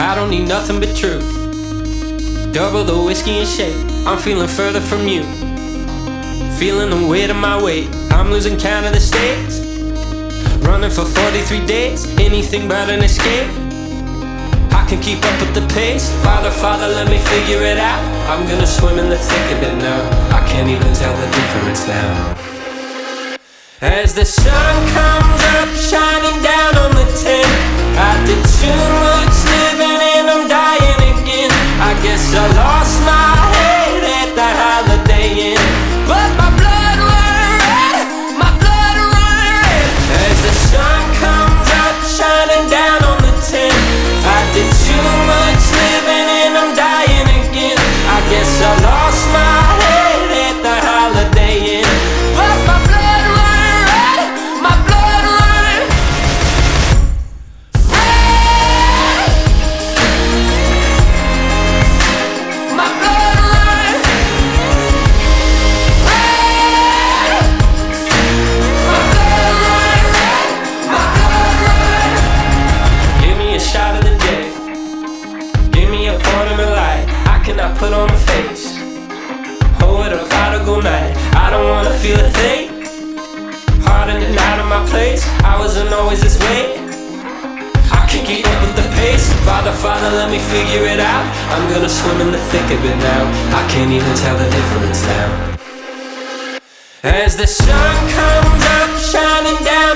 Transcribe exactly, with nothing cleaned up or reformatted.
I don't need nothing but truth. Double the whiskey and shake. I'm feeling further from you. Feeling the weight of my weight. I'm losing count of the states. Running for forty-three days. Anything but an escape. I can keep up with the pace. Father, Father, let me figure it out. I'm gonna swim in the thick of it now. I can't even tell the difference now. As the sun comes up, shining down on the tent. I did too much living and I'm dying again. I guess I lost my head at the Holiday Inn. But my blood run red, my blood run red. As the sun comes up, shining down on the tent. I did too much living and I'm dying again. I guess I lost my head at the Holiday Inn. But my blood run red, my blood run red. My blood run red. My blood run red. My blood run. Give me a shot of the day. Give me a point of the light. I cannot put on a face. Oh, what a prodigal night. I don't wanna feel a thing. Hard in and out of my place. I wasn't always this way. I can't keep up with the pace. Father, Father, let me figure it out. I'm gonna swim in the thick of it now. I can't even tell the difference now. As the sun comes up, shining down